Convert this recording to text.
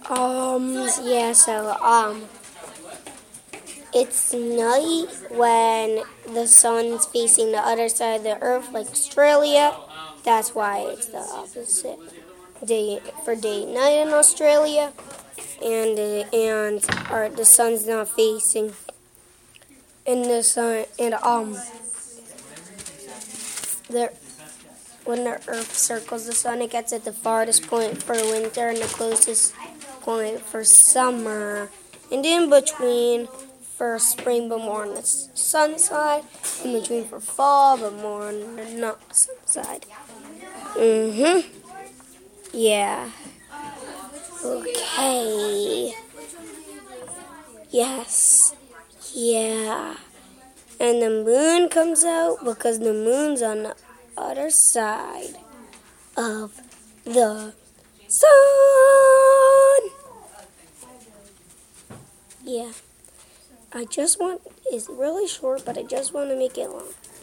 It's night when the sun's facing the other side of the earth, like Australia. That's why it's the opposite day for day and night in Australia, and the sun's not facing in the sun, and the when the Earth circles the sun, it gets at the farthest point for winter and the closest point for summer, and in between for spring, but more on the sun side, in between for fall, but more on the not sun side. Yeah. Okay. Yes. Yeah. And the moon comes out because the moon's on the other side of the sun. Yeah. It's really short, but I just want to make it long.